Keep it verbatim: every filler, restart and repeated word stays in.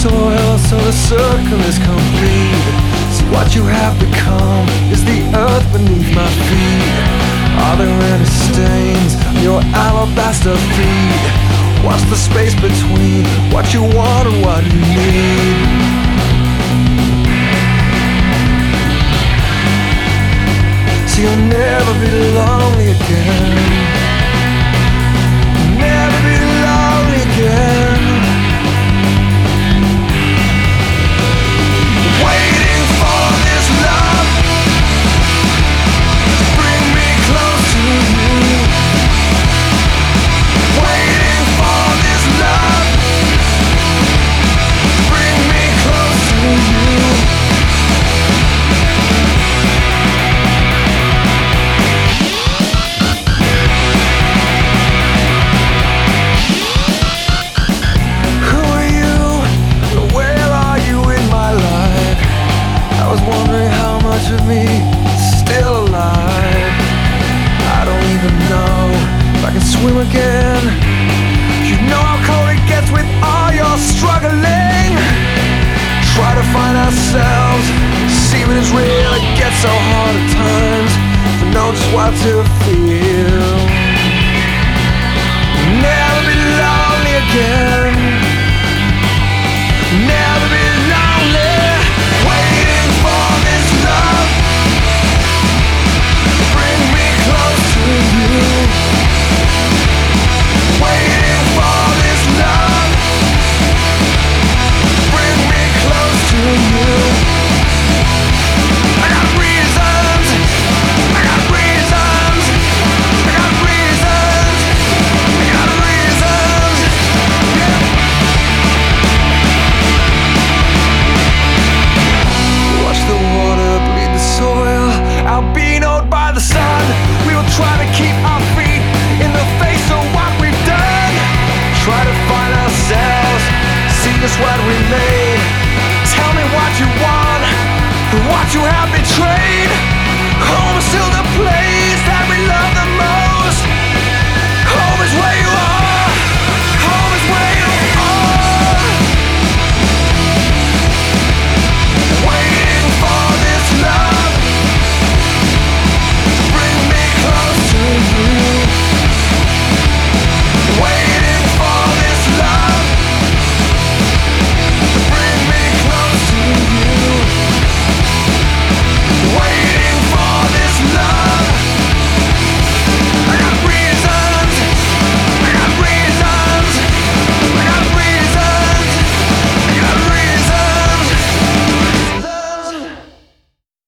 soil, so the circle is complete. See what you have become is the earth beneath my feet. Are there any stains on your alabaster feet? What's the space between what you want and what you need? So you'll never be lonely again. Never be lonely again. Waiting for this love to bring me close to you. Waiting for this love to bring me close to you. Who are you? Where are you in my life? I was wondering how much of me is still alive. I don't even know if I can swim again. You know how cold it gets with all your struggling. Try to find ourselves, see what is real. It gets so hard at times to know just what to feel. Never be lonely again.